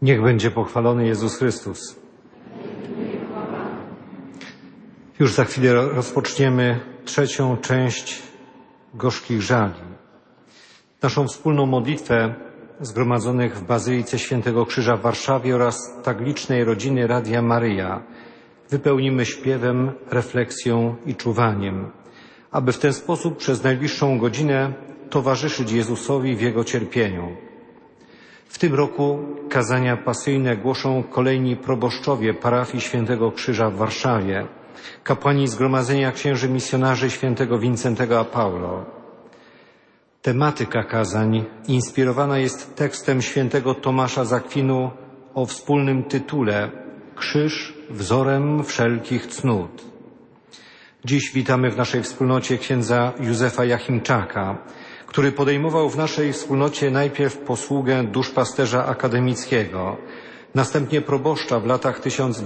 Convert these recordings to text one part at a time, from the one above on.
Niech będzie pochwalony Jezus Chrystus. Już za chwilę rozpoczniemy trzecią część gorzkich żali. Naszą wspólną modlitwę zgromadzonych w Bazylice Świętego Krzyża w Warszawie oraz tak licznej rodziny Radia Maryja wypełnimy śpiewem, refleksją i czuwaniem, aby w ten sposób przez najbliższą godzinę towarzyszyć Jezusowi w Jego cierpieniu. W tym roku kazania pasyjne głoszą kolejni proboszczowie parafii Świętego Krzyża w Warszawie, kapłani Zgromadzenia Księży Misjonarzy Świętego Wincentego a Paulo. Tematyka kazań inspirowana jest tekstem świętego Tomasza z Akwinu o wspólnym tytule Krzyż wzorem wszelkich cnót. Dziś witamy w naszej wspólnocie księdza Józefa Jachimczaka, który podejmował w naszej wspólnocie najpierw posługę duszpasterza akademickiego, następnie proboszcza w latach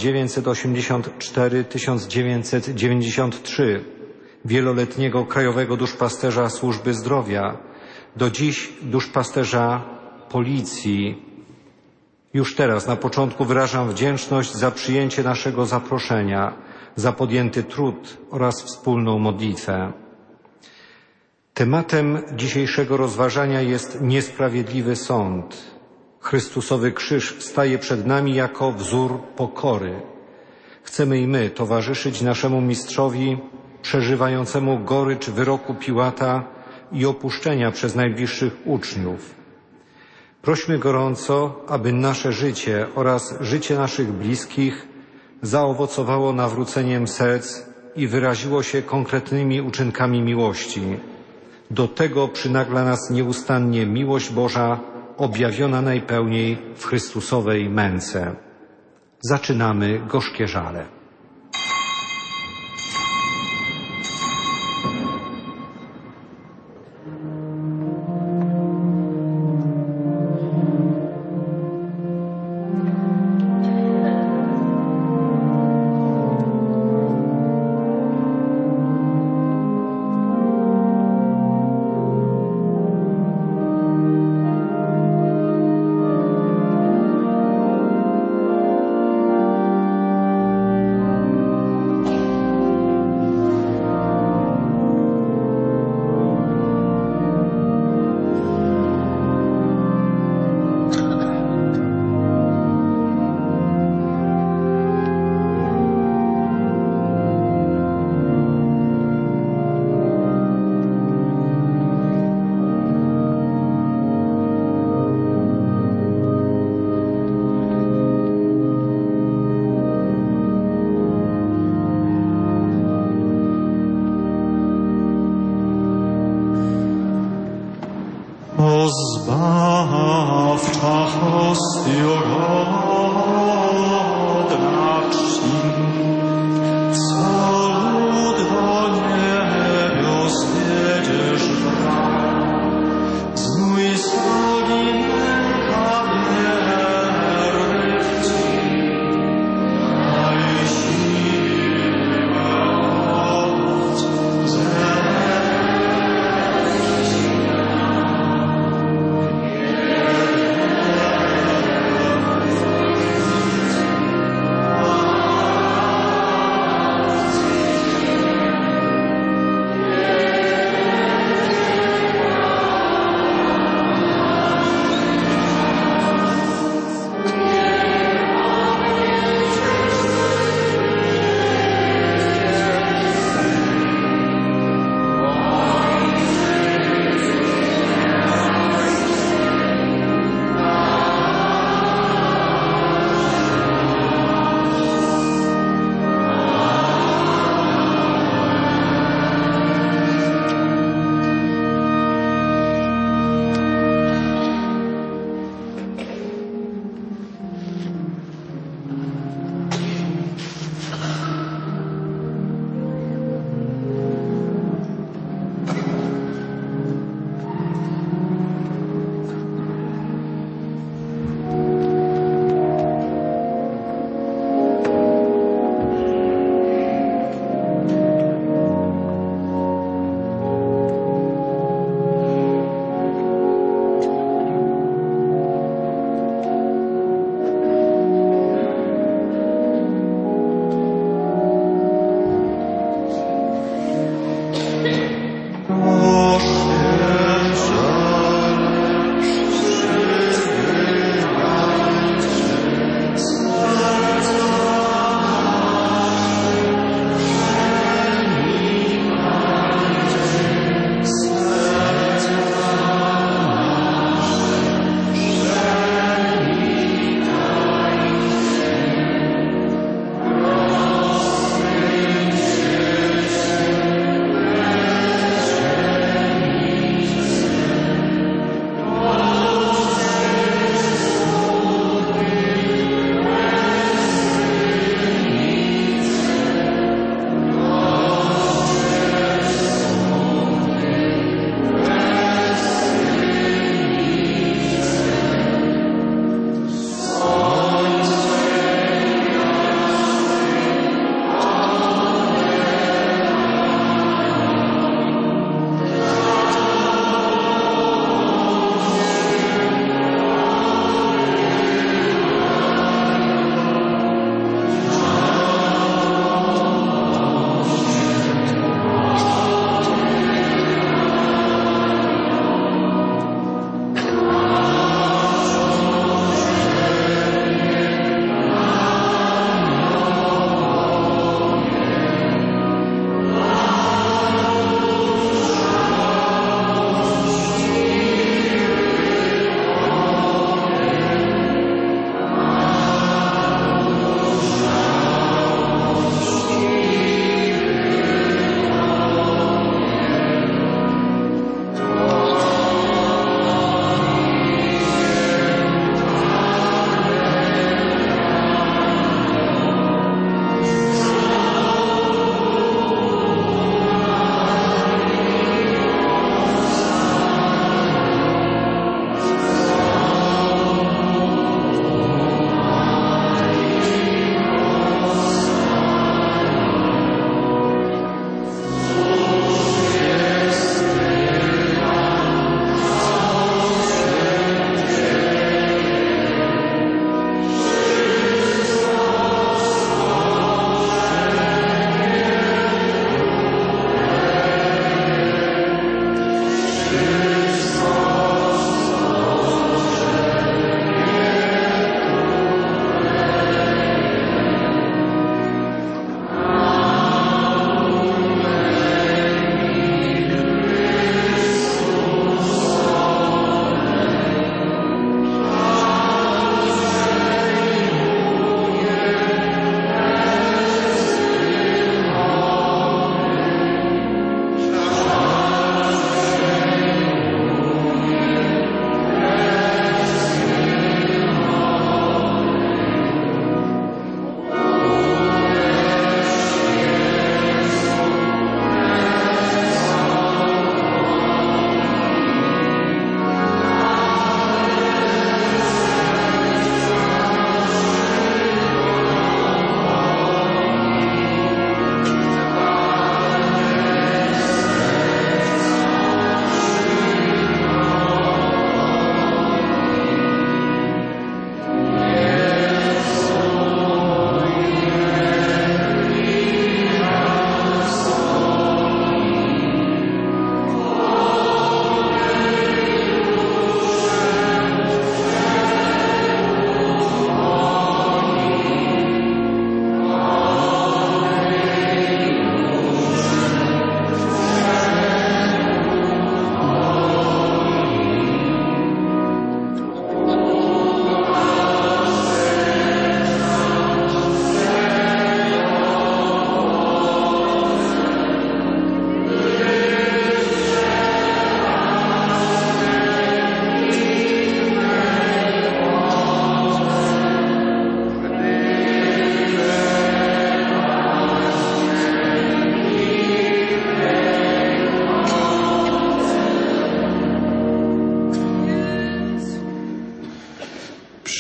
1984-1993, wieloletniego krajowego duszpasterza służby zdrowia, do dziś duszpasterza policji. Już teraz na początku wyrażam wdzięczność za przyjęcie naszego zaproszenia, za podjęty trud oraz wspólną modlitwę. Tematem dzisiejszego rozważania jest niesprawiedliwy sąd. Chrystusowy krzyż staje przed nami jako wzór pokory. Chcemy i my towarzyszyć naszemu mistrzowi przeżywającemu gorycz wyroku Piłata i opuszczenia przez najbliższych uczniów. Prośmy gorąco, aby nasze życie oraz życie naszych bliskich zaowocowało nawróceniem serc i wyraziło się konkretnymi uczynkami miłości. Do tego przynagla nas nieustannie miłość Boża, objawiona najpełniej w Chrystusowej męce. Zaczynamy gorzkie żale. Zbawcza hostio rodna czci, co lud do niebios wiedziesz brak, zmój soli męka wiernych Ci, daj siłę moc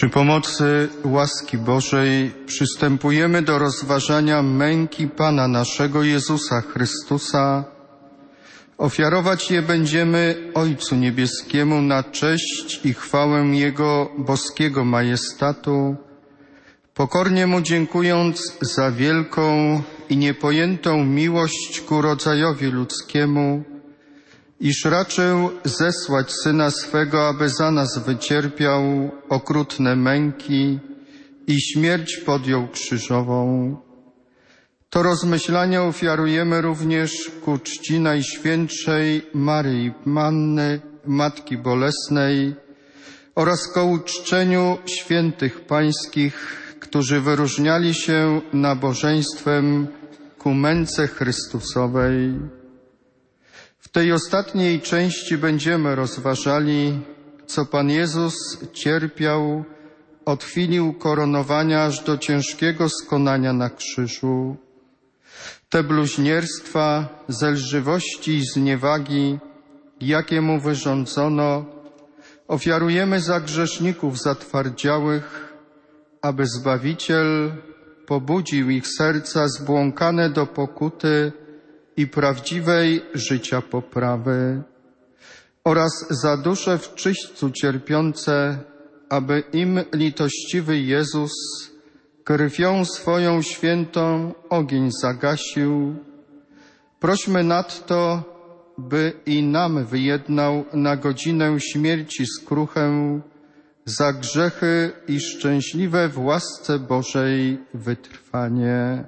Przy pomocy łaski Bożej przystępujemy do rozważania męki Pana naszego Jezusa Chrystusa. Ofiarować je będziemy Ojcu Niebieskiemu na cześć i chwałę Jego boskiego majestatu, pokornie Mu dziękując za wielką i niepojętą miłość ku rodzajowi ludzkiemu, iż raczył zesłać Syna swego, aby za nas wycierpiał okrutne męki i śmierć podjął krzyżową. To rozmyślanie ofiarujemy również ku czci Najświętszej Maryi Panny, Matki Bolesnej, oraz ku uczczeniu świętych pańskich, którzy wyróżniali się nabożeństwem ku męce Chrystusowej. W tej ostatniej części będziemy rozważali, co Pan Jezus cierpiał od chwili ukoronowania aż do ciężkiego skonania na krzyżu. Te bluźnierstwa, zelżywości i zniewagi, jakie Mu wyrządzono, ofiarujemy za grzeszników zatwardziałych, aby Zbawiciel pobudził ich serca zbłąkane do pokuty i prawdziwej życia poprawy, oraz za dusze w czyśćcu cierpiące, aby im litościwy Jezus krwią swoją świętą ogień zagasił. Prośmy nadto, by i nam wyjednał na godzinę śmierci skruchę za grzechy i szczęśliwe w łasce Bożej wytrwanie.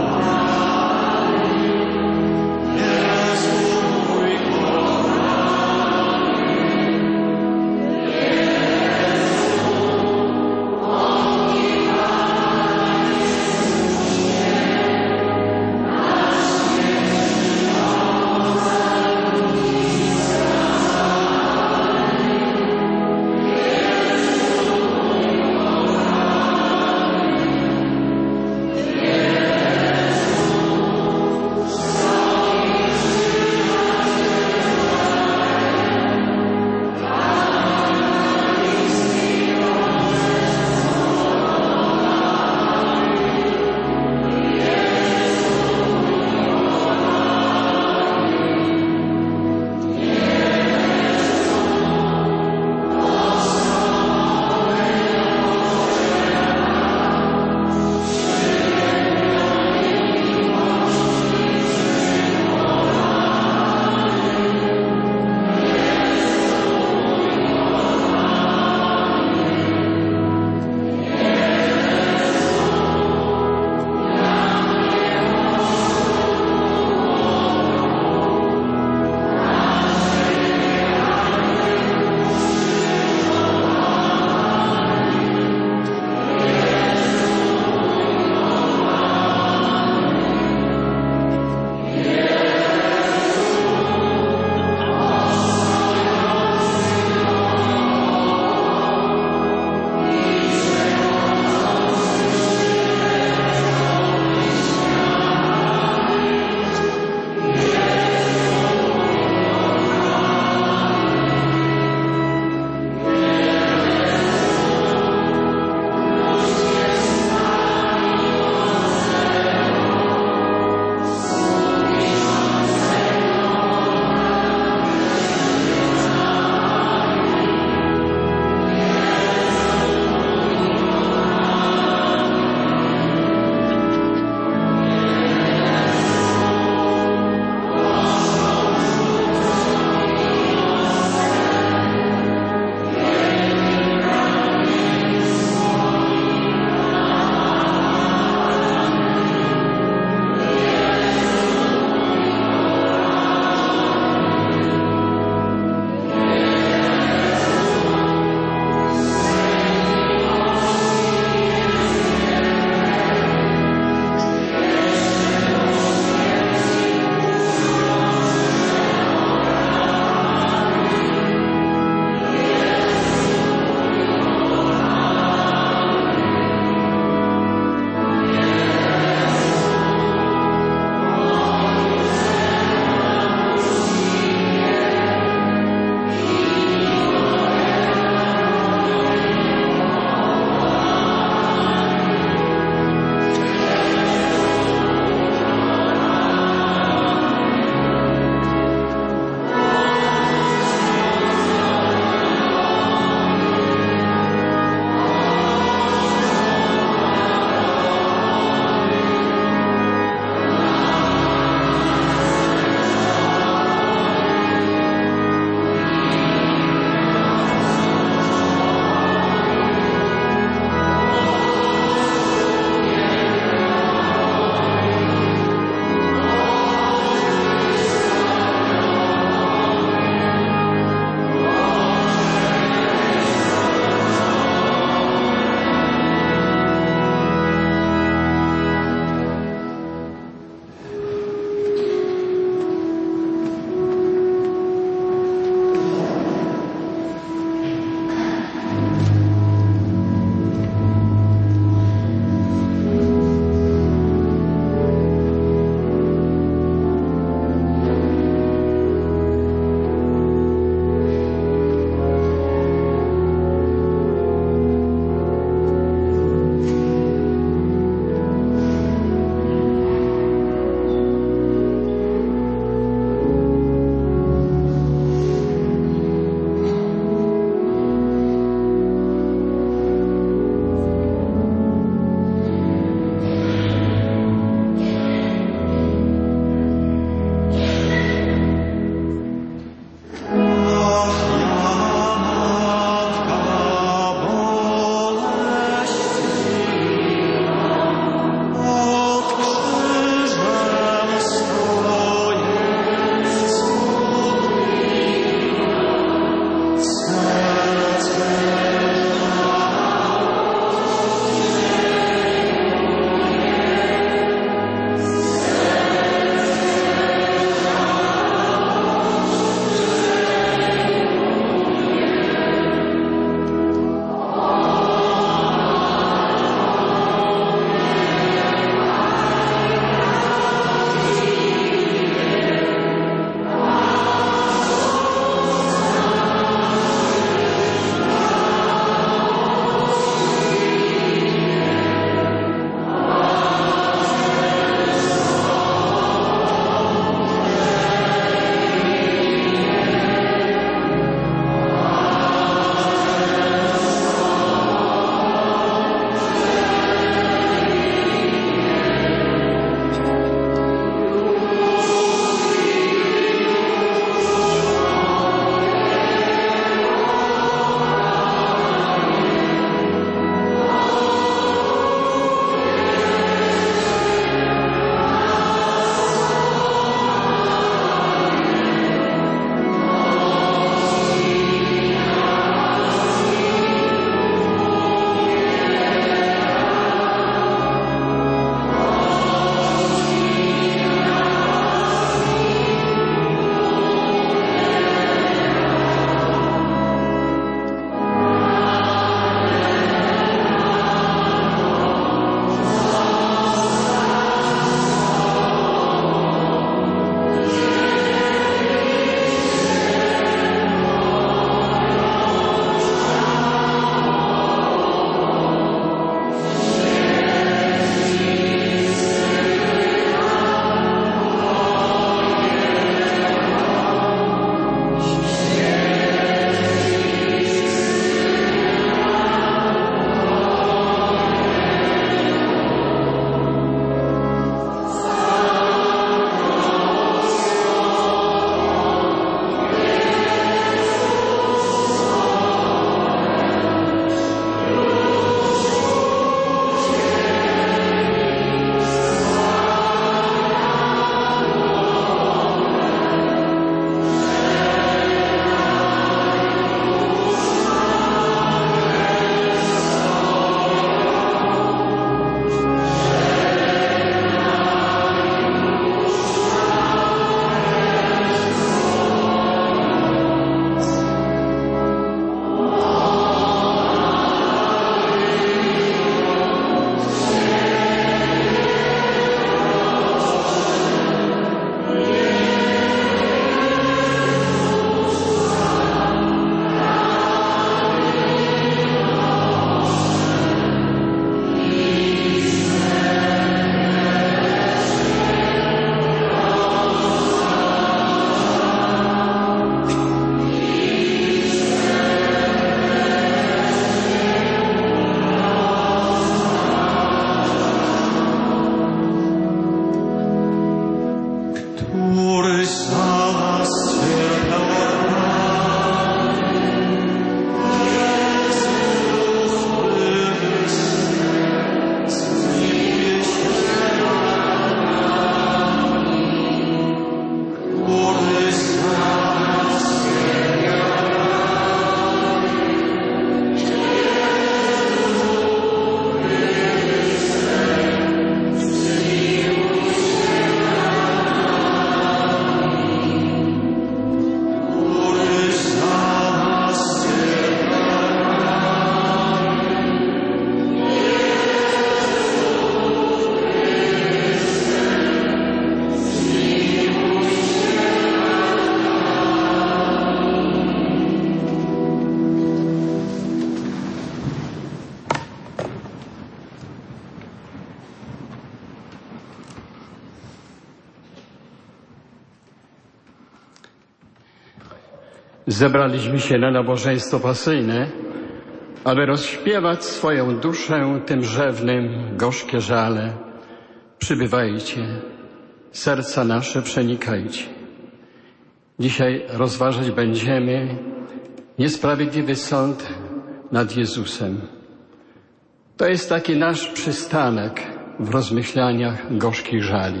Zebraliśmy się na nabożeństwo pasyjne, aby rozśpiewać swoją duszę tym rzewnym, gorzkie żale. Przybywajcie, serca nasze przenikajcie. Dzisiaj rozważać będziemy niesprawiedliwy sąd nad Jezusem. To jest taki nasz przystanek w rozmyślaniach gorzkich żali.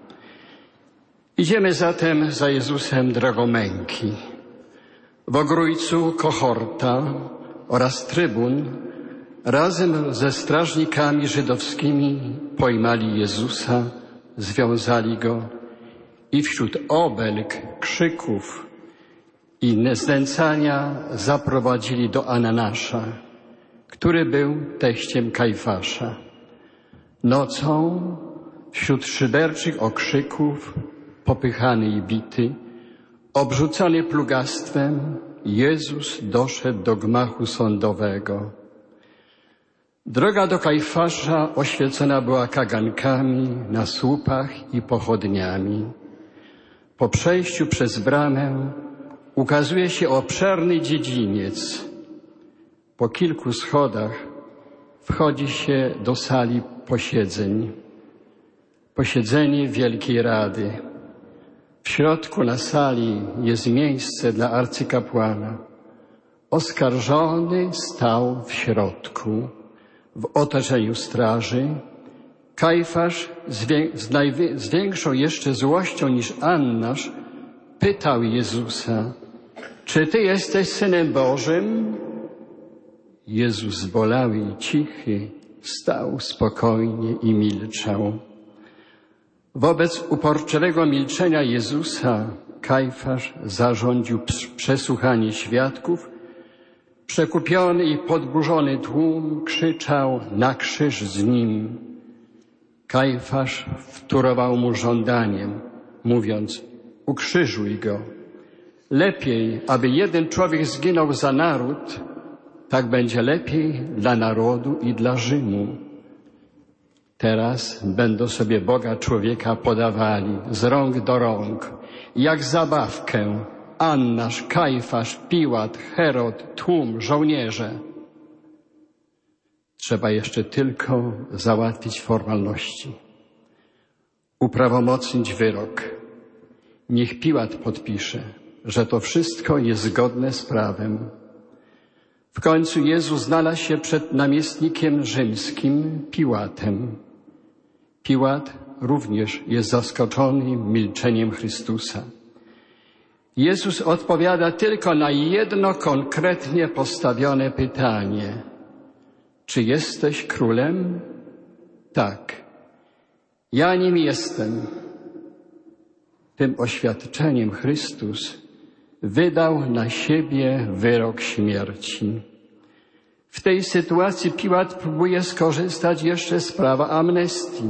Idziemy zatem za Jezusem drogą męki. W ogrójcu kohorta oraz trybun razem ze strażnikami żydowskimi pojmali Jezusa, związali Go i wśród obelg, krzyków i znęcania zaprowadzili do Ananasza, który był teściem Kajfasza. Nocą wśród szyderczych okrzyków, popychany i bity, obrzucony plugastwem, Jezus doszedł do gmachu sądowego. Droga do Kajfasza oświecona była kagankami na słupach i pochodniami. Po przejściu przez bramę ukazuje się obszerny dziedziniec. Po kilku schodach wchodzi się do sali posiedzeń. Posiedzenie Wielkiej Rady. W środku na sali jest miejsce dla arcykapłana. Oskarżony stał w środku, w otoczeniu straży. Kajfasz z większą jeszcze złością niż Annasz pytał Jezusa: czy Ty jesteś Synem Bożym? Jezus zbolały i cichy stał spokojnie i milczał. Wobec uporczywego milczenia Jezusa Kajfasz zarządził przesłuchanie świadków. Przekupiony i podburzony tłum krzyczał: na krzyż z Nim. Kajfasz wtórował mu żądaniem, mówiąc: ukrzyżuj Go. Lepiej, aby jeden człowiek zginął za naród, tak będzie lepiej dla narodu i dla Rzymu. Teraz będą sobie Boga człowieka podawali z rąk do rąk, jak zabawkę. Annasz, Kajfasz, Piłat, Herod, tłum, żołnierze. Trzeba jeszcze tylko załatwić formalności. Uprawomocnić wyrok. Niech Piłat podpisze, że to wszystko jest zgodne z prawem. W końcu Jezus znalazł się przed namiestnikiem rzymskim Piłatem. Piłat również jest zaskoczony milczeniem Chrystusa. Jezus odpowiada tylko na jedno konkretnie postawione pytanie. Czy jesteś królem? Tak. Ja nim jestem. Tym oświadczeniem Chrystus wydał na siebie wyrok śmierci. W tej sytuacji Piłat próbuje skorzystać jeszcze z prawa amnestii.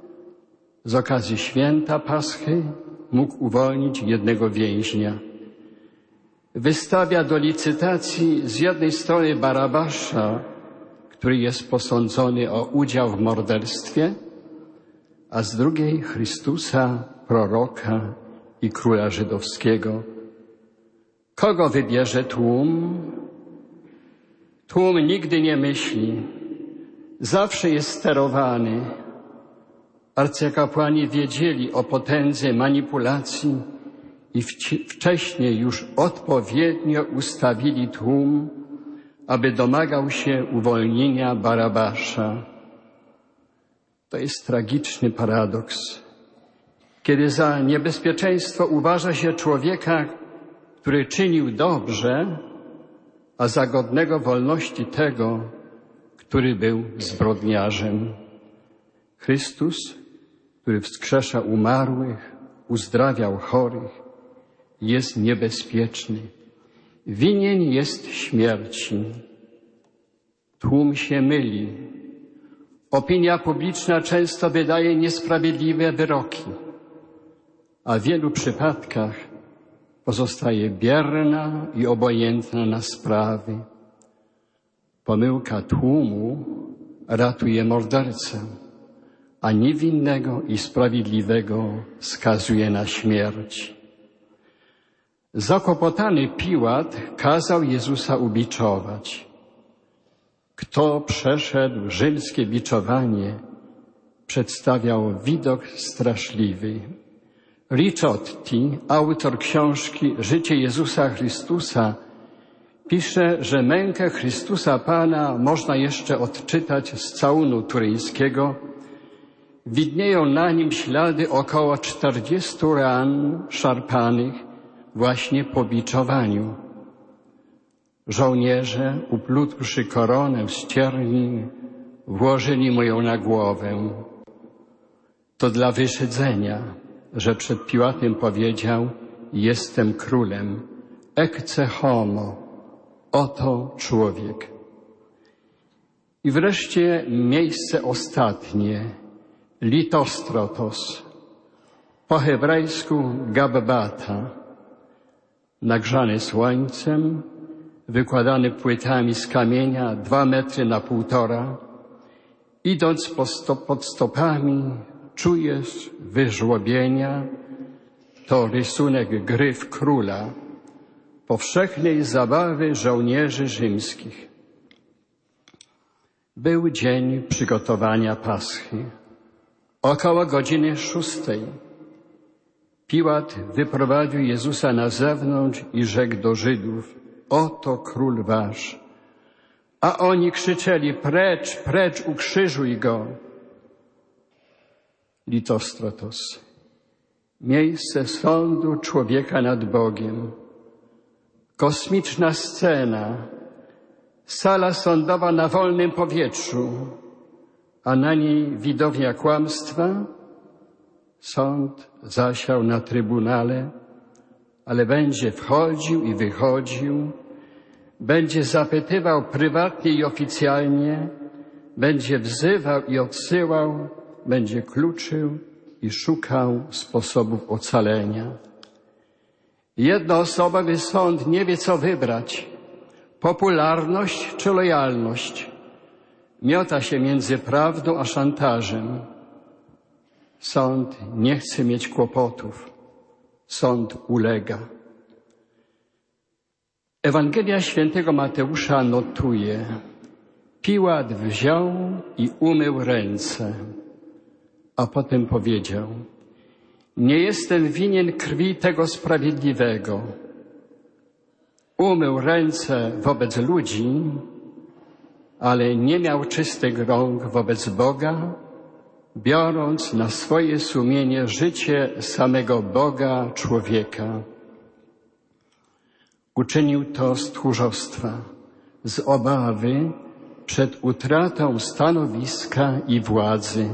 Z okazji święta Paschy mógł uwolnić jednego więźnia. Wystawia do licytacji z jednej strony Barabasza, który jest posądzony o udział w morderstwie, a z drugiej Chrystusa, proroka i króla żydowskiego. Kogo wybierze tłum? Tłum nigdy nie myśli. Zawsze jest sterowany. Arcykapłani wiedzieli o potędze manipulacji i wcześniej już odpowiednio ustawili tłum, aby domagał się uwolnienia Barabasza. To jest tragiczny paradoks. Kiedy za niebezpieczeństwo uważa się człowieka, który czynił dobrze, a za godnego wolności tego, który był zbrodniarzem. Chrystus, który wskrzesza umarłych, uzdrawiał chorych, jest niebezpieczny. Winien jest śmierci. Tłum się myli. Opinia publiczna często wydaje niesprawiedliwe wyroki, a w wielu przypadkach pozostaje bierna i obojętna na sprawy. Pomyłka tłumu ratuje mordercę, a niewinnego i sprawiedliwego skazuje na śmierć. Zakłopotany Piłat kazał Jezusa ubiczować. Kto przeszedł rzymskie biczowanie, przedstawiał widok straszliwy. Ricciotti, autor książki Życie Jezusa Chrystusa, pisze, że mękę Chrystusa Pana można jeszcze odczytać z całunu turyńskiego. Widnieją na nim ślady około 40 ran szarpanych właśnie po biczowaniu. Żołnierze, uplutłszy koronę z cierni, włożyli mu ją na głowę. To dla wyszydzenia, że przed Piłatem powiedział: jestem królem, ecce homo, oto człowiek. I wreszcie miejsce ostatnie, litostrotos, po hebrajsku gabbata, nagrzany słońcem, wykładany płytami z kamienia 2 metry na 1,5. Idąc pod stopami, czujesz wyżłobienia. To rysunek gryf króla, powszechnej zabawy żołnierzy rzymskich. Był dzień przygotowania Paschy. Około godziny 6 Piłat wyprowadził Jezusa na zewnątrz i rzekł do Żydów: oto król wasz. A oni krzyczeli: precz, precz, ukrzyżuj go. Litostrotos. Miejsce sądu człowieka nad Bogiem. Kosmiczna scena. Sala sądowa na wolnym powietrzu, a na niej widownia kłamstwa. Sąd zasiał na trybunale, ale będzie wchodził i wychodził, będzie zapytywał prywatnie i oficjalnie, będzie wzywał i odsyłał, będzie kluczył i szukał sposobów ocalenia. Jednoosobowy sąd nie wie, co wybrać: popularność czy lojalność. Miota się między prawdą a szantażem. Sąd nie chce mieć kłopotów. Sąd ulega. Ewangelia świętego Mateusza notuje: Piłat wziął i umył ręce, a potem powiedział: nie jestem winien krwi tego sprawiedliwego. Umył ręce wobec ludzi, ale nie miał czystych rąk wobec Boga, biorąc na swoje sumienie życie samego Boga człowieka. Uczynił to z tchórzostwa, z obawy przed utratą stanowiska i władzy.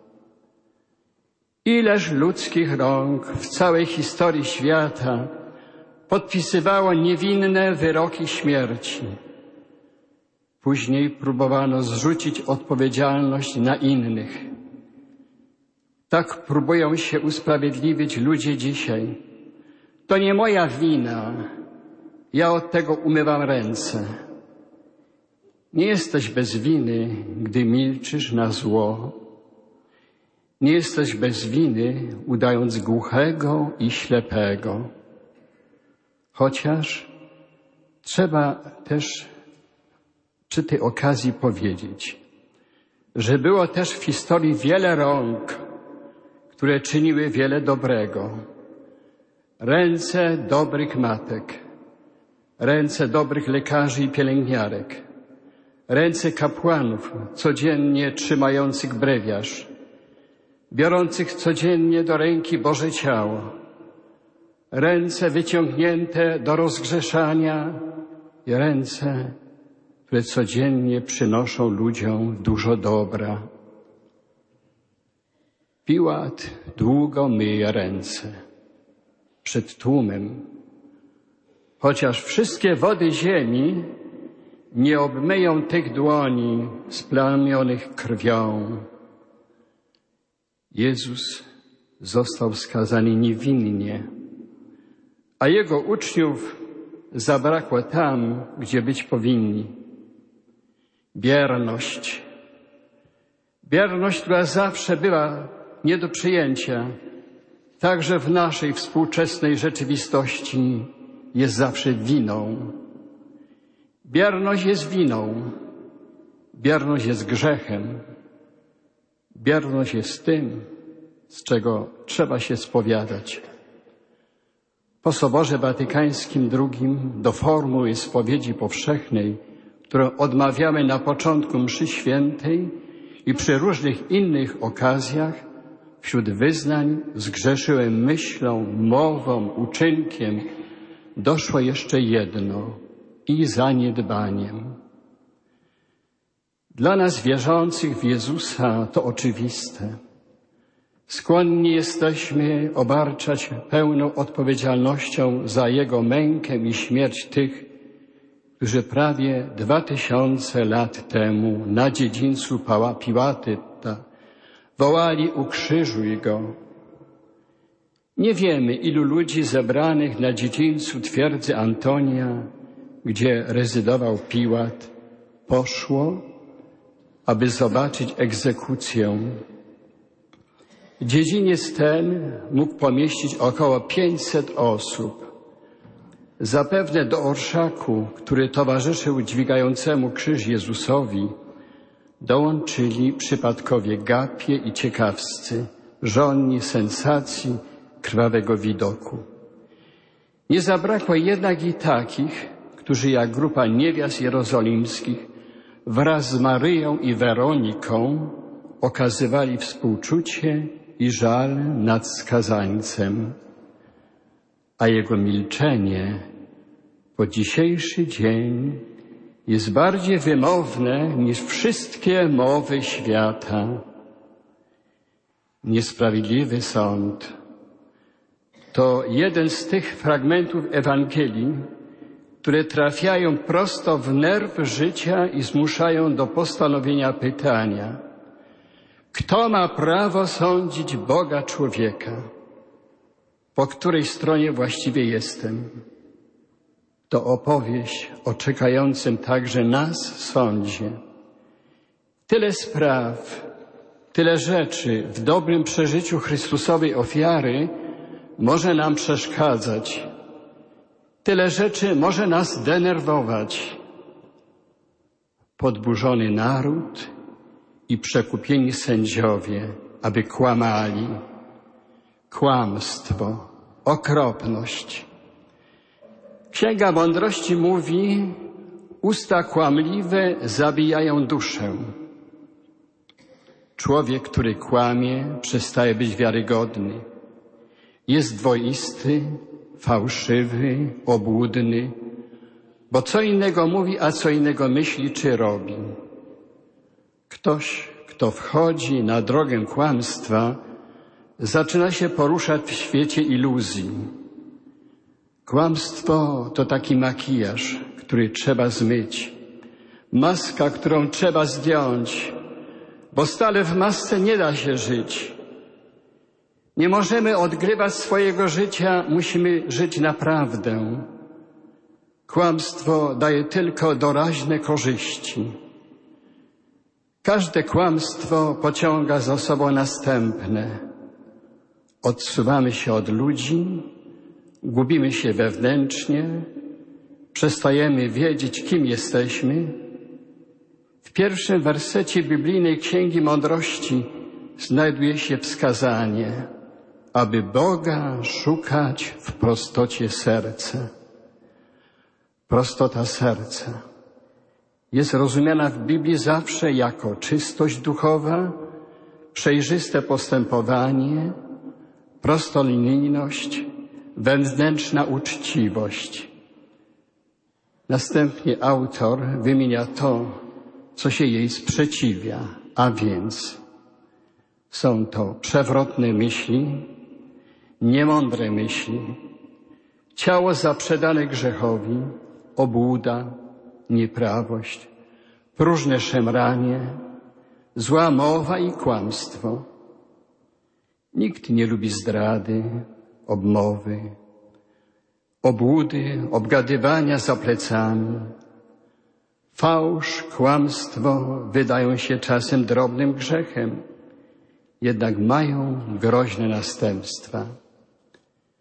Ileż ludzkich rąk w całej historii świata podpisywało niewinne wyroki śmierci. Później próbowano zrzucić odpowiedzialność na innych. Tak próbują się usprawiedliwić ludzie dzisiaj. To nie moja wina. Ja od tego umywam ręce. Nie jesteś bez winy, gdy milczysz na zło. Nie jesteś bez winy, udając głuchego i ślepego. Chociaż trzeba też przy tej okazji powiedzieć, że było też w historii wiele rąk, które czyniły wiele dobrego. Ręce dobrych matek, ręce dobrych lekarzy i pielęgniarek, ręce kapłanów codziennie trzymających brewiarz, biorących codziennie do ręki Boże ciało, ręce wyciągnięte do rozgrzeszania i ręce, które codziennie przynoszą ludziom dużo dobra. Piłat długo myje ręce przed tłumem, chociaż wszystkie wody ziemi nie obmyją tych dłoni splamionych krwią. Jezus został skazany niewinnie, a Jego uczniów zabrakło tam, gdzie być powinni. Bierność. Bierność, która zawsze była nie do przyjęcia, także w naszej współczesnej rzeczywistości jest zawsze winą. Bierność jest winą. Bierność jest grzechem. Bierność jest tym, z czego trzeba się spowiadać. Po Soborze Watykańskim II do formuły spowiedzi powszechnej, którą odmawiamy na początku mszy świętej i przy różnych innych okazjach, wśród wyznań zgrzeszyłem myślą, mową, uczynkiem, doszło jeszcze jedno i zaniedbaniem. Dla nas wierzących w Jezusa to oczywiste. Skłonni jesteśmy obarczać pełną odpowiedzialnością za Jego mękę i śmierć tych, którzy prawie 2000 lat temu na dziedzińcu Piłatyta wołali: ukrzyżuj Go. Nie wiemy, ilu ludzi zebranych na dziedzińcu twierdzy Antonia, gdzie rezydował Piłat, poszło, aby zobaczyć egzekucję. Dziedziniec ten mógł pomieścić około 500 osób. Zapewne do orszaku, który towarzyszył dźwigającemu krzyż Jezusowi, dołączyli przypadkowie gapie i ciekawscy, żonni sensacji, krwawego widoku. Nie zabrakło jednak i takich, którzy jak grupa niewiast jerozolimskich wraz z Maryją i Weroniką okazywali współczucie i żal nad skazańcem, a jego milczenie po dzisiejszy dzień jest bardziej wymowne niż wszystkie mowy świata. Niesprawiedliwy sąd to jeden z tych fragmentów Ewangelii, które trafiają prosto w nerw życia i zmuszają do postanowienia pytania: kto ma prawo sądzić Boga człowieka? Po której stronie właściwie jestem? To opowieść o czekającym także nas sądzie. Tyle spraw, tyle rzeczy w dobrym przeżyciu Chrystusowej ofiary może nam przeszkadzać. Tyle rzeczy może nas denerwować. Podburzony naród i przekupieni sędziowie, aby kłamali. Kłamstwo, okropność. Księga Mądrości mówi: usta kłamliwe zabijają duszę. Człowiek, który kłamie, przestaje być wiarygodny. Jest dwoisty, fałszywy, obłudny, bo co innego mówi, a co innego myśli czy robi. Ktoś, kto wchodzi na drogę kłamstwa, zaczyna się poruszać w świecie iluzji. Kłamstwo to taki makijaż, który trzeba zmyć. Maska, którą trzeba zdjąć, bo stale w masce nie da się żyć. Nie możemy odgrywać swojego życia, musimy żyć naprawdę. Kłamstwo daje tylko doraźne korzyści. Każde kłamstwo pociąga za sobą następne. Odsuwamy się od ludzi, gubimy się wewnętrznie, przestajemy wiedzieć, kim jesteśmy. W pierwszym wersecie biblijnej Księgi Mądrości znajduje się wskazanie, aby Boga szukać w prostocie serca. Prostota serca jest rozumiana w Biblii zawsze jako czystość duchowa, przejrzyste postępowanie, prostolinijność, wewnętrzna uczciwość. Następnie autor wymienia to, co się jej sprzeciwia, a więc są to przewrotne myśli, niemądre myśli, ciało zaprzedane grzechowi, obłuda, nieprawość, próżne szemranie, zła mowa i kłamstwo. Nikt nie lubi zdrady, obmowy, obłudy, obgadywania za plecami. Fałsz, kłamstwo wydają się czasem drobnym grzechem, jednak mają groźne następstwa.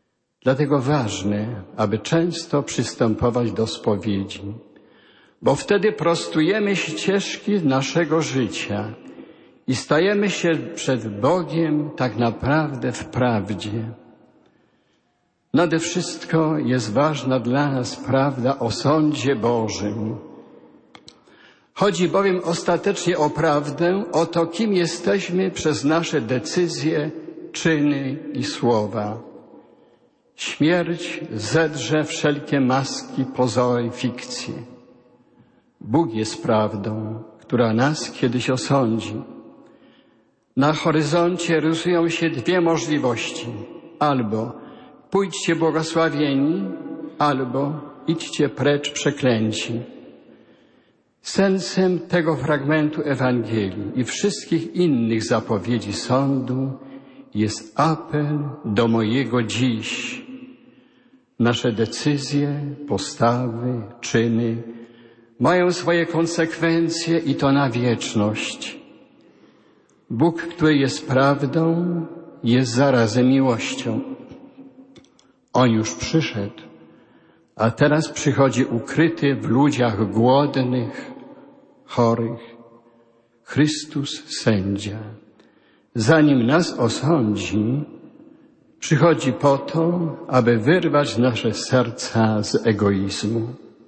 Dlatego ważne, aby często przystępować do spowiedzi, bo wtedy prostujemy ścieżki naszego życia i stajemy się przed Bogiem tak naprawdę w prawdzie. Nade wszystko jest ważna dla nas prawda o sądzie Bożym. Chodzi bowiem ostatecznie o prawdę, o to, kim jesteśmy przez nasze decyzje, czyny i słowa. Śmierć zedrze wszelkie maski, pozory, fikcje. Bóg jest prawdą, która nas kiedyś osądzi. Na horyzoncie rysują się dwie możliwości. Albo pójdźcie błogosławieni, albo idźcie precz przeklęci. Sensem tego fragmentu Ewangelii i wszystkich innych zapowiedzi sądu jest apel do mojego dziś. Nasze decyzje, postawy, czyny mają swoje konsekwencje i to na wieczność. Bóg, który jest prawdą, jest zarazem miłością. On już przyszedł, a teraz przychodzi ukryty w ludziach głodnych, chorych. Chrystus sędzia. Zanim nas osądzi, przychodzi po to, aby wyrwać nasze serca z egoizmu.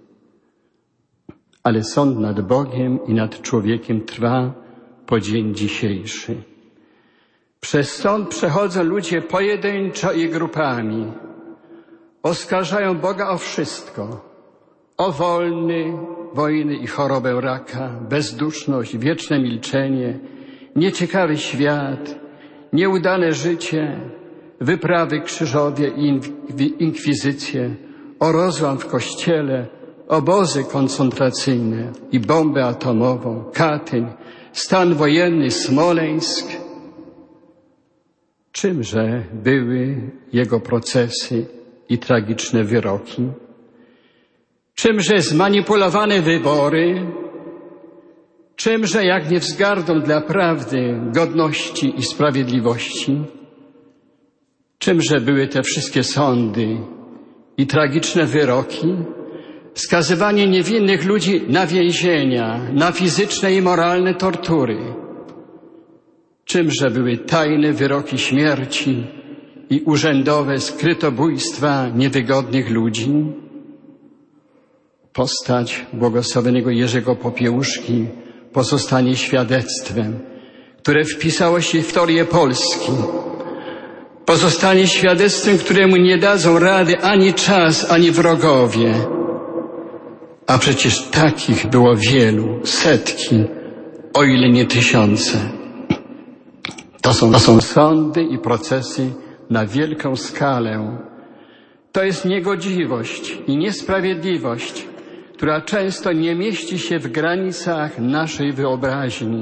Ale sąd nad Bogiem i nad człowiekiem trwa po dzień dzisiejszy. Przez sąd przechodzą ludzie pojedynczo i grupami. Oskarżają Boga o wszystko. O wojny i chorobę raka, bezduszność, wieczne milczenie, nieciekawy świat, nieudane życie, wyprawy krzyżowe i inkwizycje, o rozłam w kościele, obozy koncentracyjne i bombę atomową, Katyń, stan wojenny, Smoleńsk. Czymże były jego procesy i tragiczne wyroki? Czymże zmanipulowane wybory? Czymże jak nie wzgardą dla prawdy, godności i sprawiedliwości? Czymże były te wszystkie sądy i tragiczne wyroki? Skazywanie niewinnych ludzi na więzienia, na fizyczne i moralne tortury. Czymże były tajne wyroki śmierci i urzędowe skrytobójstwa niewygodnych ludzi? Postać błogosławionego Jerzego Popiełuszki pozostanie świadectwem, które wpisało się w historię Polski. Pozostanie świadectwem, któremu nie dadzą rady ani czas, ani wrogowie. A przecież takich było wielu, setki, o ile nie tysiące. To są sądy i procesy na wielką skalę. To jest niegodziwość i niesprawiedliwość, która często nie mieści się w granicach naszej wyobraźni.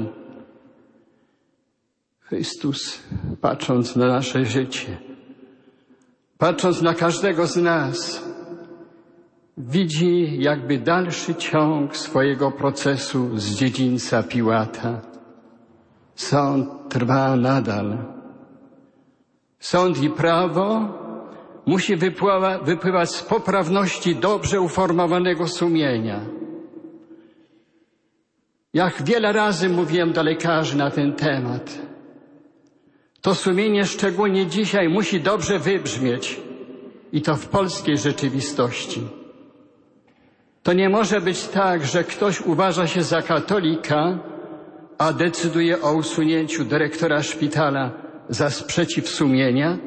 Chrystus, patrząc na nasze życie, patrząc na każdego z nas, widzi jakby dalszy ciąg swojego procesu z dziedzińca Piłata. Sąd trwa nadal. Sąd i prawo musi wypływać z poprawności dobrze uformowanego sumienia. Jak wiele razy mówiłem do lekarzy na ten temat, to sumienie szczególnie dzisiaj musi dobrze wybrzmieć i to w polskiej rzeczywistości. To nie może być tak, że ktoś uważa się za katolika, a decyduje o usunięciu dyrektora szpitala za sprzeciw sumienia.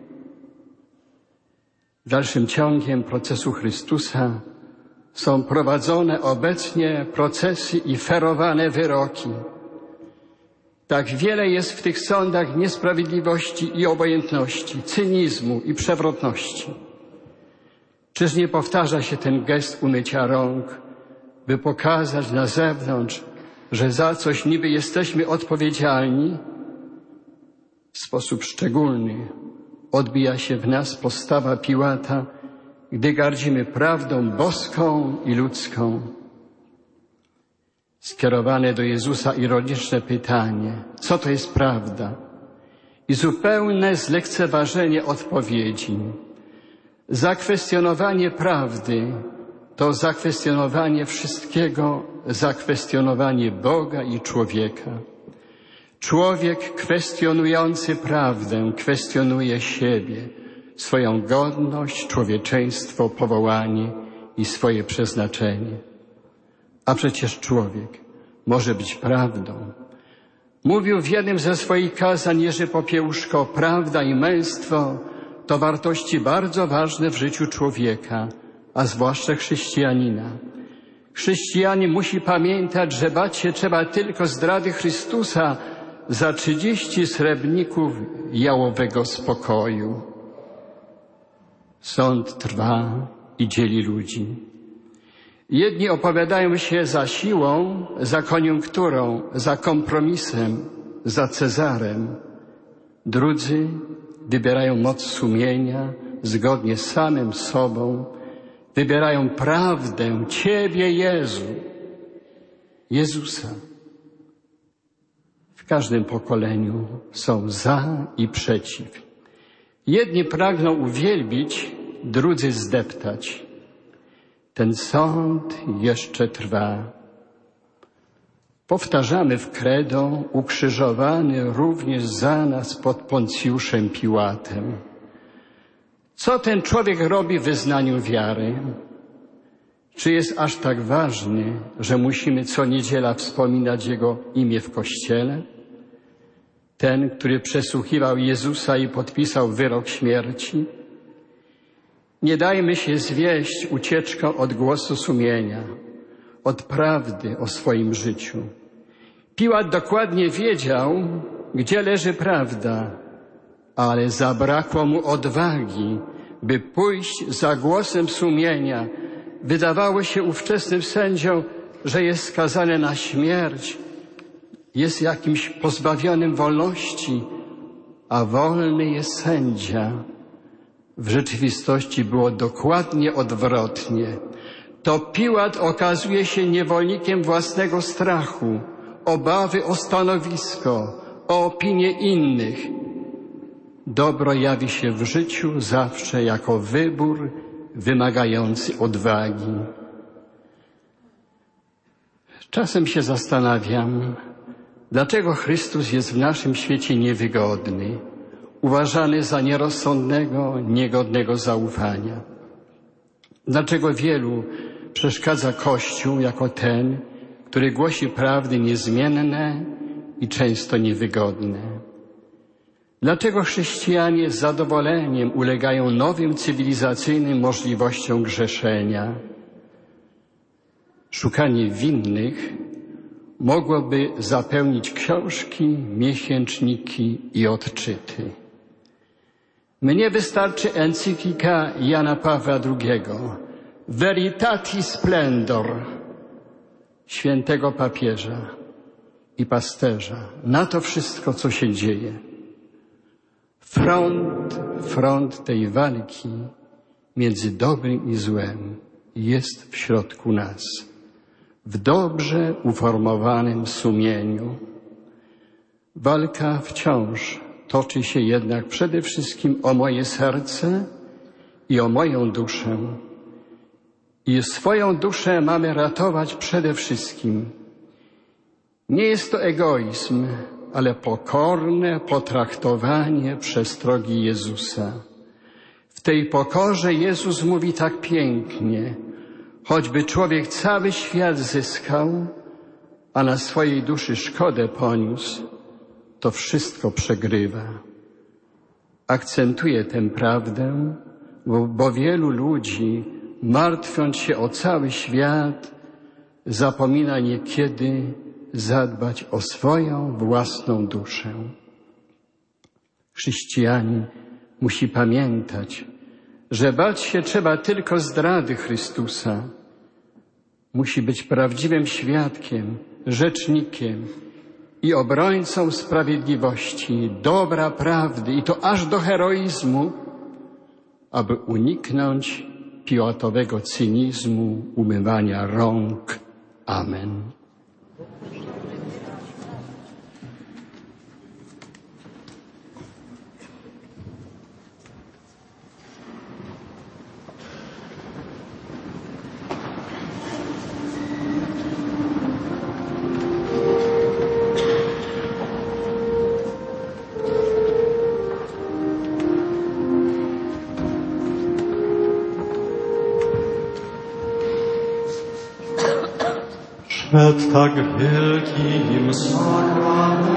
Dalszym ciągiem procesu Chrystusa są prowadzone obecnie procesy i ferowane wyroki. Tak wiele jest w tych sądach niesprawiedliwości i obojętności, cynizmu i przewrotności. Czyż nie powtarza się ten gest umycia rąk, by pokazać na zewnątrz, że za coś niby jesteśmy odpowiedzialni? W sposób szczególny odbija się w nas postawa Piłata, gdy gardzimy prawdą boską i ludzką. Skierowane do Jezusa ironiczne pytanie, co to jest prawda? I zupełne zlekceważenie odpowiedzi. Zakwestionowanie prawdy to zakwestionowanie wszystkiego, zakwestionowanie Boga i człowieka. Człowiek kwestionujący prawdę kwestionuje siebie, swoją godność, człowieczeństwo, powołanie i swoje przeznaczenie. A przecież człowiek może być prawdą. Mówił w jednym ze swoich kazań Jerzy Popiełuszko: prawda i męstwo to wartości bardzo ważne w życiu człowieka, a zwłaszcza chrześcijanina. Chrześcijanin musi pamiętać, że bać się trzeba tylko zdrady Chrystusa za 30 srebrników jałowego spokoju. Sąd trwa i dzieli ludzi. Jedni opowiadają się za siłą, za koniunkturą, za kompromisem, za Cezarem. Drudzy wybierają moc sumienia zgodnie z samym sobą. Wybierają prawdę, Ciebie, Jezu, Jezusa. W każdym pokoleniu są za i przeciw. Jedni pragną uwielbić, drudzy zdeptać. Ten sąd jeszcze trwa. Powtarzamy w credo: ukrzyżowany również za nas pod Poncjuszem Piłatem. Co ten człowiek robi w wyznaniu wiary? Czy jest aż tak ważny, że musimy co niedziela wspominać Jego imię w kościele? Ten, który przesłuchiwał Jezusa i podpisał wyrok śmierci? Nie dajmy się zwieść ucieczką od głosu sumienia, od prawdy o swoim życiu. Piłat dokładnie wiedział, gdzie leży prawda, ale zabrakło mu odwagi, by pójść za głosem sumienia. Wydawało się ówczesnym sędziom, że jest skazany na śmierć, jest jakimś pozbawionym wolności, a wolny jest sędzia. W rzeczywistości było dokładnie odwrotnie. To Piłat okazuje się niewolnikiem własnego strachu, obawy o stanowisko, o opinię innych. Dobro jawi się w życiu zawsze jako wybór wymagający odwagi. Czasem się zastanawiam, dlaczego Chrystus jest w naszym świecie niewygodny, uważany za nierozsądnego, niegodnego zaufania. Dlaczego wielu przeszkadza Kościół jako ten, który głosi prawdy niezmienne i często niewygodne? Dlaczego chrześcijanie z zadowoleniem ulegają nowym cywilizacyjnym możliwościom grzeszenia? Szukanie winnych mogłoby zapełnić książki, miesięczniki i odczyty. Mnie wystarczy encyklika Jana Pawła II, Veritatis Splendor, świętego papieża i pasterza, na to wszystko, co się dzieje. Front tej walki między dobrym i złem jest w środku nas, w dobrze uformowanym sumieniu. Walka wciąż toczy się jednak przede wszystkim o moje serce i o moją duszę. I swoją duszę mamy ratować przede wszystkim. Nie jest to egoizm, ale pokorne potraktowanie przestrogi Jezusa. W tej pokorze Jezus mówi tak pięknie: choćby człowiek cały świat zyskał, a na swojej duszy szkodę poniósł, to wszystko przegrywa. Akcentuję tę prawdę, bo wielu ludzi, martwiąc się o cały świat, zapomina niekiedy zadbać o swoją własną duszę. Chrześcijanin musi pamiętać, że bać się trzeba tylko zdrady Chrystusa. Musi być prawdziwym świadkiem, rzecznikiem i obrońcą sprawiedliwości, dobra, prawdy i to aż do heroizmu, aby uniknąć piłatowego cynizmu, umywania rąk. Amen. Przed tak wielkim sakramentem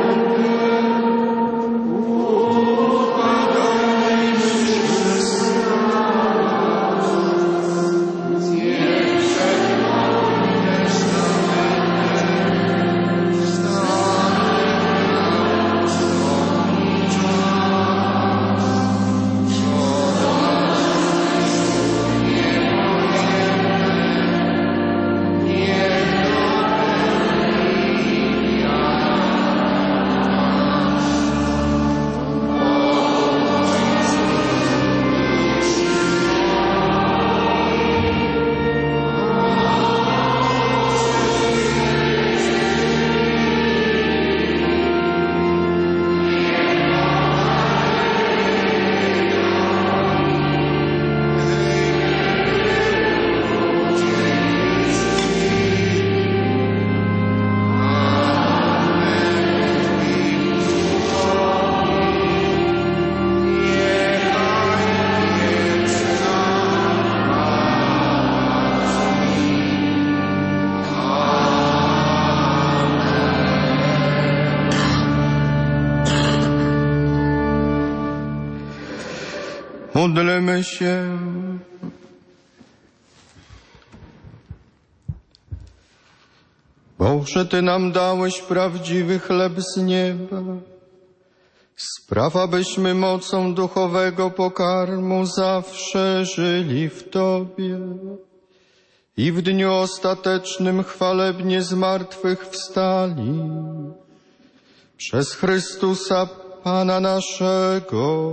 Módlmy się. Boże, Ty nam dałeś prawdziwy chleb z nieba. Spraw, abyśmy mocą duchowego pokarmu zawsze żyli w Tobie i w dniu ostatecznym chwalebnie zmartwychwstali przez Chrystusa Pana naszego.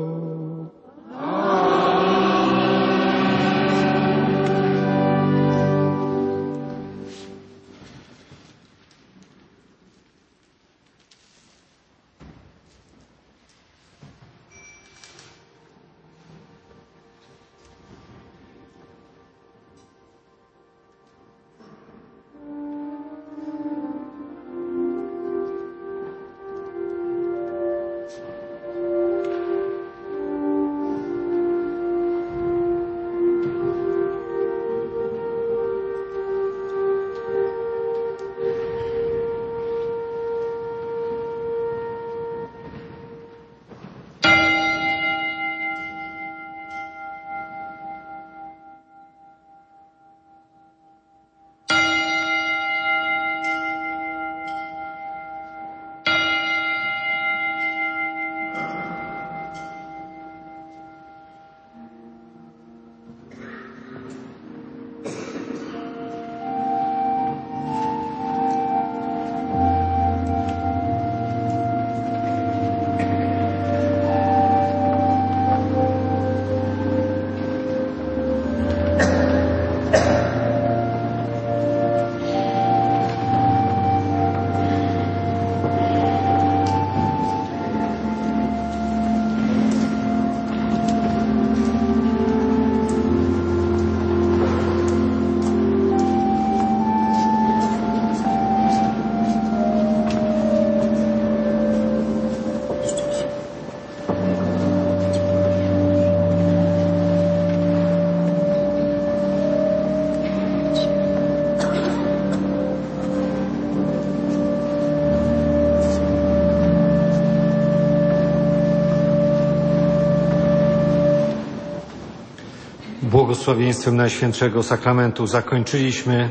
Błogosławieństwem Najświętszego Sakramentu zakończyliśmy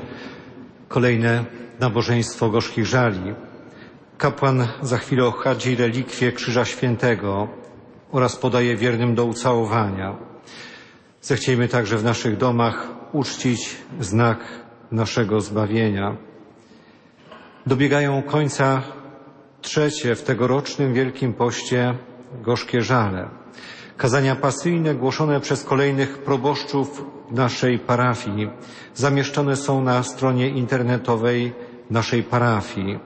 kolejne nabożeństwo gorzkich żali. Kapłan za chwilę ochadzi relikwie Krzyża Świętego oraz podaje wiernym do ucałowania. Zechciejmy także w naszych domach uczcić znak naszego zbawienia. Dobiegają końca trzecie w tegorocznym Wielkim Poście gorzkie żale. Kazania pasyjne głoszone przez kolejnych proboszczów naszej parafii zamieszczone są na stronie internetowej naszej parafii.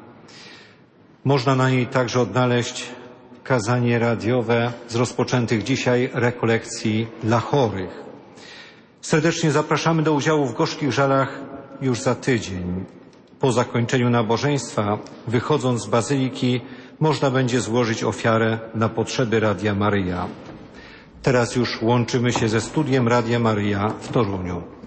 Można na niej także odnaleźć kazanie radiowe z rozpoczętych dzisiaj rekolekcji dla chorych. Serdecznie zapraszamy do udziału w gorzkich żalach już za tydzień. Po zakończeniu nabożeństwa, wychodząc z bazyliki, można będzie złożyć ofiarę na potrzeby Radia Maryja. Teraz już łączymy się ze studiem Radia Maryja w Toruniu.